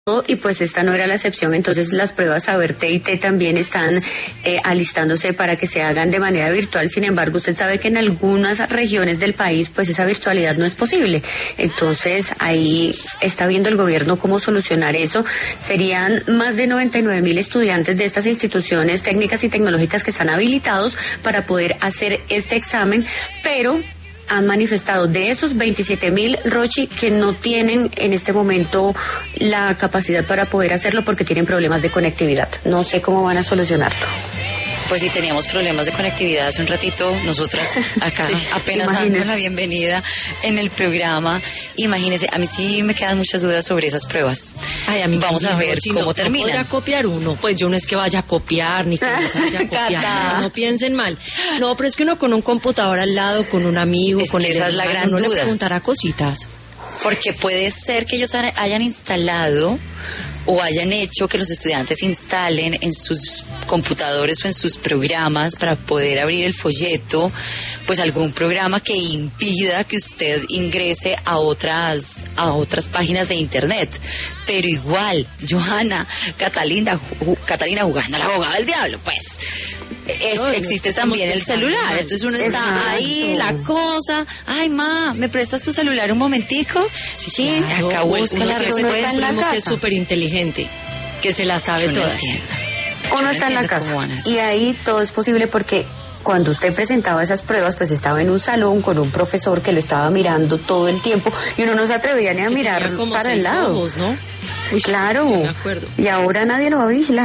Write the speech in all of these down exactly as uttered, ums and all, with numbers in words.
Y pues esta no era la excepción, entonces las pruebas Saber T y T también están eh, alistándose para que se hagan de manera virtual. Sin embargo, usted sabe que en algunas regiones del país pues esa virtualidad no es posible. Entonces ahí está viendo el gobierno cómo solucionar eso. Serían más de noventa y nueve mil estudiantes de estas instituciones técnicas y tecnológicas que están habilitados para poder hacer este examen, pero han manifestado de esos veintisiete mil, Rochi, que no tienen en este momento la capacidad para poder hacerlo porque tienen problemas de conectividad. No sé cómo van a solucionarlo. Pues sí, teníamos problemas de conectividad hace un ratito, nosotras acá sí, apenas dando la bienvenida en el programa. Imagínense, a mí sí me quedan muchas dudas sobre esas pruebas. Ay, a mí Vamos a ver no, cómo no, terminan. No podrá copiar uno, pues yo no es que vaya a copiar, ni que no vaya a copiar, no, no piensen mal. No, pero es que uno con un computador al lado, con un amigo, es con que el esa hermano, es la gran no duda. le preguntará cositas. Porque puede ser que ellos hayan instalado o hayan hecho que los estudiantes instalen en sus computadores o en sus programas para poder abrir el folleto, pues algún programa que impida que usted ingrese a otras a otras páginas de internet. Pero igual, Johanna, Catalina, ju, Catalina jugando a la abogada del diablo, pues es, no, existe también el celular. Entonces uno está Exacto. ahí, la cosa, ay ma, ¿me prestas tu celular un momentico? Sí, claro, acá busca la respuesta. Uno que es súper inteligente, que se la sabe Yo no todas. entiendo. Uno Yo no está en la entiendo casa y ahí todo es posible porque cuando usted presentaba esas pruebas, pues estaba en un salón con un profesor que lo estaba mirando todo el tiempo y uno no se atrevía ni a que mirar para el lado. Ojos, ¿no? Uy, claro, me acuerdo. Y ahora nadie lo va a vigilar.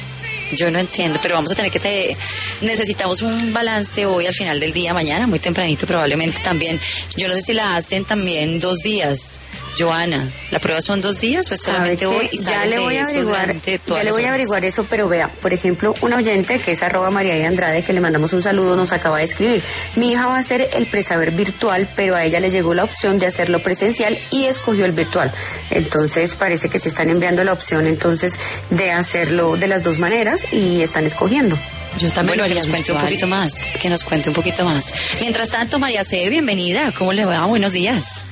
Yo no entiendo, pero vamos a tener que te... necesitamos un balance hoy al final del día, mañana, muy tempranito probablemente también. Yo no sé si la hacen también dos días, Johanna. ¿La prueba son dos días o es solamente hoy? Y ya le voy a averiguar, ya le voy a averiguar eso, pero vea, por ejemplo, una oyente que es arroba María de Andrade, que le mandamos un saludo, nos acaba de escribir. Mi hija va a hacer el presaber virtual, pero a ella le llegó la opción de hacerlo presencial y escogió el virtual. Entonces parece que se están enviando la opción entonces de hacerlo de las dos maneras y están escogiendo. Yo también bueno, lo haría que nos cuente virtual. un poquito más, que nos cuente un poquito más. Mientras tanto, María C., bienvenida, ¿cómo le va? Buenos días.